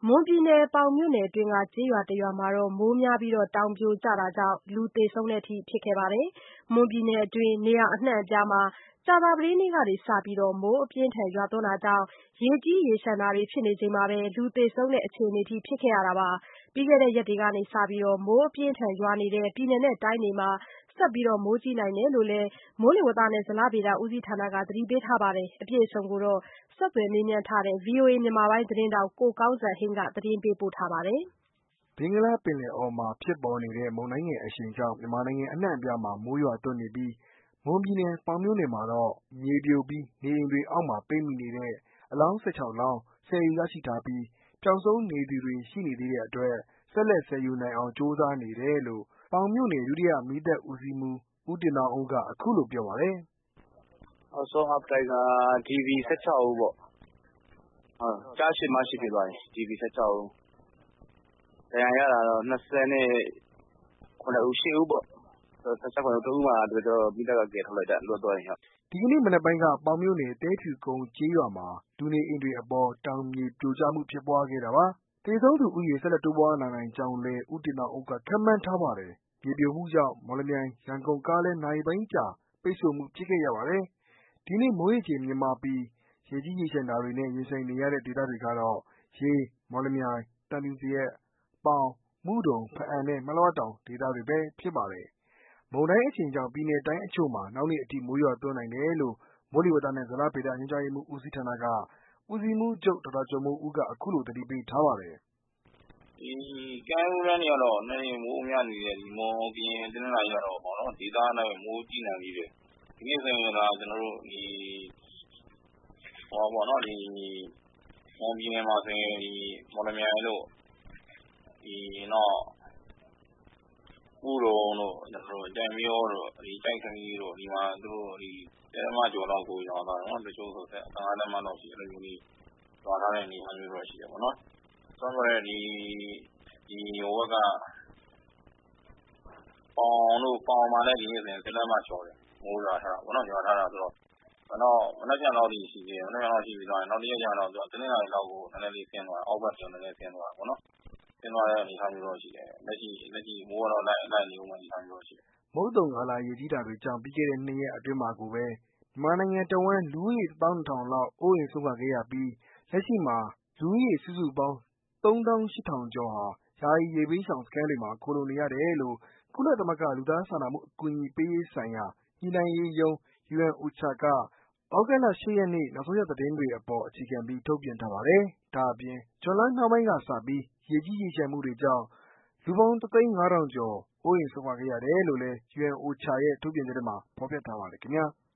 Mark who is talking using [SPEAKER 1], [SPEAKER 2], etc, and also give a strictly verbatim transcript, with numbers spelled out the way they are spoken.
[SPEAKER 1] မွန်ပြည်နယ်ပေါင်မြို့နယ်အတွင်းကကျေးရွာတရွာမှာမိုးများပြီးတောင်ပြိုကျတာကြောင့်လူသေဆုံးတဲ့အထိဖြစ်ခဲ့ပါတယ်။ မွန်ပြည်နယ်အတွင်းနေရာအနှံ့အပြားမှာကြာသပတေးနေ့ကစပြီးမိုးအပြင်းအထန်ရွာသွန်းတာကြောင့်ရေကြီးရေလျှံတာတွေဖြစ်နေချိန်မှာလူသေဆုံးတဲ့အခြေအနေအထိဖြစ်ခဲ့ရတာပါ။ ပြီးခဲ့တဲ့ရက်တွေကစပြီးမိုးအပြင်းအထန်ရွာနေတဲ့ပြည်နယ်နဲ့တိုင်းတွေမှာဆက်ပြီးမိုးကြီးနိုင်တယ်လို့လည်းမိုးလေဝသနဲ့ဇလဗေဒဦးစီးဌာနကသတိပေးထားပါတယ်။ အပြည့်အစုံကိုဆက်သွယ်မေးမြန်းထားတဲ့ ဗွီအိုအေမြန်မာပိုင်းသတင်းထောက်ကိုကောင်းစံဟိန်းကသတင်းပေးပို့ထားပါတယ်
[SPEAKER 2] ။ ဘင်္ဂလားပင်လယ်အော်မှာဖြစ်ပေါ်နေတဲ့မုန်တိုင်းငယ်အရှိန်ကြောင့်မြန်မာနိုင်ငံအနှံ့အပြားမှာမိုးရွာသွန်းနေပြီး မွန်ပြည်နယ်ပေါင်မြို့နယ်မှာတော့မြေပြိုပြီးနေအိမ်တွေအောက်မှာပိတ်မိနေတဲ့အလောင်း ၁၆ လောင်းဆယ်ယူရရှိထားပြီး ပျောက်ဆုံးနေသူတွေရှိနေသေးတဲ့အတွက် ဆက်လက်ဆယ်ယူနိုင်အောင်ကြိုးစားနေတယ်လို့ ပေါင်မြို့နယ် ဒုတိယမီးသတ်ဦးစီးမှူး ဦးတင်မောင်ဦးကအခုလိုပြောပါတယ်။
[SPEAKER 3] “အောက်ဆုံးအောက်တိုက် ဒီဗီ ၁၆ ဦးပေါ့။ ကျား ၈ မ ၈ ဖြစ်သွားပြီ။ ဒီဗီ ၁၆ ဦး။ ဒဏ်ရာရတာတော့ ၂၇ ဦး ၈ ဦးပေါ့။ ၁၇ ဦး တဦးမှာမီးသတ်ကကယ်ထုတ်လိုက်တာလွတ်သွားပြီ။
[SPEAKER 2] ” ဒီကနေ့မနက်ပိုင်းက ပေါင်မြို့နယ် သဲဖြူကုန်းကျေးရွာမှာ လူနေအိမ်တွေအပေါ်တောင်မြေပြိုကျမှုဖြစ်ပွားခဲ့တာပါ။ သေဆုံးသူဦးရေဆက်လက်တိုးပွားလာနိုင်ကြောင်းလည်း ဦးတင်မောင်ဦးကခန့်မှန်းထားပါတယ်။ မြေပြိုမှုကြောင့် မော်လမြိုင်-ရန်ကုန်ကားလမ်းနာရီပိုင်းကြာပိတ်ဆို့မှုဖြစ်ခဲ့ရပါတယ်။ ဒီနေ့မိုးရေချိန်မြင့်မားပြီး ရေကြီးရေလျှံတာတွေနဲ့ရင်ဆိုင်နေရတဲ့ဒေသတွေကတော့ ရေး မော်လမြိုင် သံဖြူဇရပ် ပေါင် မုဒုံ ဘားအံနဲ့ မလွှတောင်ဒေသတွေပဲဖြစ်ပါတယ်။ မုန်တိုင်းအရှိန်ကြောင့် ပြည်နယ်တိုင်းအချို့မှာ နောက်နေ့အထိမိုးရွာသွန်းနိုင်တယ်လို့ မိုးလေဝသနဲ့ဇလဗေဒညွှန်ကြားမှုဦးစီးဌာနက ဦးစီးမှူးချုပ်ဒေါက်တာကျော်မိုးဦးကအခုလိုသတိပေးထားပါတယ်။
[SPEAKER 3] “ဒီကမ်းရိုးတန်းတွေကတော့မိုးများနေသေးတယ်။ မွန် ကရင် တနင်္သာရီကတော့ဒေသအလိုက်မိုးကြီးနိုင်သေးတယ်။ ဒီနေ့ဆိုရင်ဒါကျွန်တော်တို့ဒီ မွန်ပြည်နယ်မှာဆိုရင်မော်လမြိုင်တို့ နောက်မုဒုံတို့ ကျိုက်မရောတို့ ကျိုက္ခမီတို့ဒီမှာသူတို့ဒီတလက်မကျော်လောက်ကိုရွာသွားတယ်။ တချို့ဆို၁၅ လက်မလောက်အထိရွာထားတဲ့အနေအထားမျိုးတော့ရှိတယ်ပေါ့နော်။ စောစောကဒီဟိုဘက်က ပေါင်တို့ပေါင်မှာလည်းဒီနေ့ဆိုရင်တလက်မကျော်တယ်။ မိုးရွာထားတာပေါ့နော်ရွာထားတာဆိုတော့ မနက်ဖြန်လောက်အထိရှိသေးတယ်။ မနက်ဖြန်လောက်ရှိပြီးသွားရင်နောက်တရက်ကျရင်တော့တနင်္သာရီလောက်ကိုနည်းနည်းလေးဆင်းသွားတယ်။ အောက်ဘက်ကိုနည်းနည်းဆင်းသွားတယ်ပေါ့နော်။ ဆင်းသွားတဲ့အနေအထားမျိုးတော့ရှိတယ်။ လက်ရှိမိုးကတော့လိုက်နေဦးမယ့်အနေအထားမျိုးတော့ရှိတယ်။
[SPEAKER 2] ” မုတ်သုံကာလရေကြီးတာတွေကြောင့် ပြီးခဲ့တဲ့ ၂ ရက်အတွင်းမှာကိုပဲ မြန်မာနိုင်ငံတဝှမ်းလူဦးရေ တသောင်း နှစ်ထောင်လောက် အိုးအိမ်စွန့်ခွာခဲ့ရပြီး လက်ရှိမှာ လူဦးရေစုစုပေါင်း သုံးသောင်း ရှစ်ထောင်ကျော်ဟာ ယာယီရေဘေးရှောင်စခန်းတွေမှာ ခိုလှုံနေရတယ်လို့ ကုလသမဂ္ဂလူသားစာနာမှုအကူအညီပေးရေးဆိုင်ရာ ညှိနှိုင်းရေးရုံး ယူအန်အိုချာ က သြဂုတ်လ ၈ ရက်နေ့ နောက်ဆုံးရသတင်းတွေအပေါ်အခြေခံပြီးထုတ်ပြန်ထားပါတယ်။ ဒါ့အပြင် ဇွန်လနှောင်းပိုင်းကစပြီး ရေကြီးရေလျှံမှုတွေကြောင့် လူပေါင်း တသိန်း ငါးထောင်ကျော် အိုးအိမ်စွန့်ခွာခဲ့ရတယ်လို့လည်း ယူအန်အိုချာရဲ့ထုတ်ပြန်ချက်ထဲမှာဖော်ပြထားပါတယ်ခင်ဗျာ။